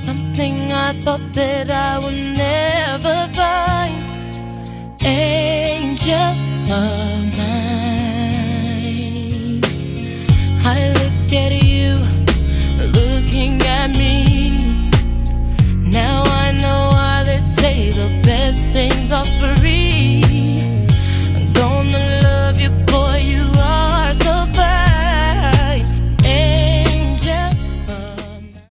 something I thought that I would never find. Angel of mine, I